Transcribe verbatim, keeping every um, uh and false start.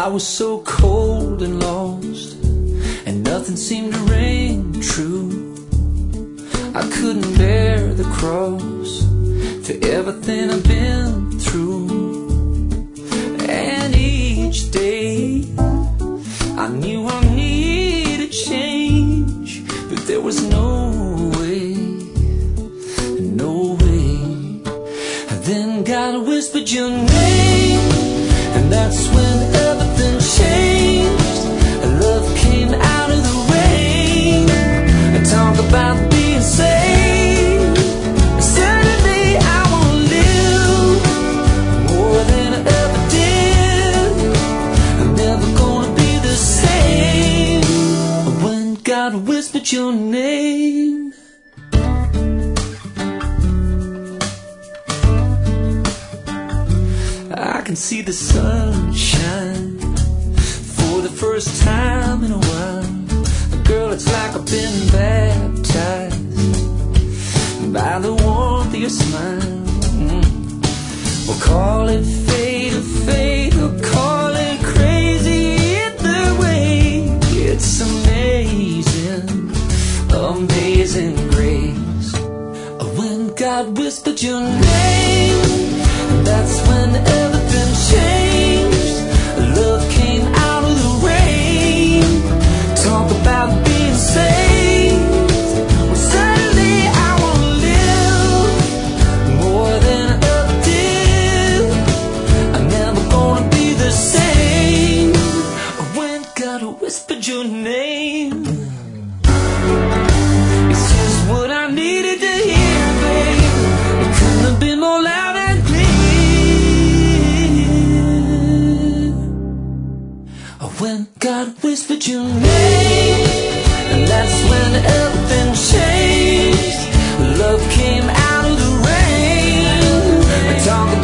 I was so cold and lost, and nothing seemed to ring true. I couldn't bear the cross for everything I've been through. And each day I knew I needed change, but there was no way, no way. And then God whispered your name, and that's when everything changed. Love came out of the rain. And talk about being saved. Suddenly I want to live more than I ever did. I'm never gonna be the same when God whispered your name. I can see the sunshine for the first time in a while. Girl, it's like I've been baptized by the warmth of your smile. mm. We'll call it fate or fate, or call it crazy. Either way, it's amazing, amazing grace. When God whispered your name, that's when everything changed. Love came out of the rain. Talk about being saved. Well, suddenly I want to live more than I ever did. I'm never gonna be the same when God whispered your name. It's just what I needed to hear, babe. It couldn't have been more loud and clear. When God whispered your name, and that's when everything changed. Love came out of the rain. Talk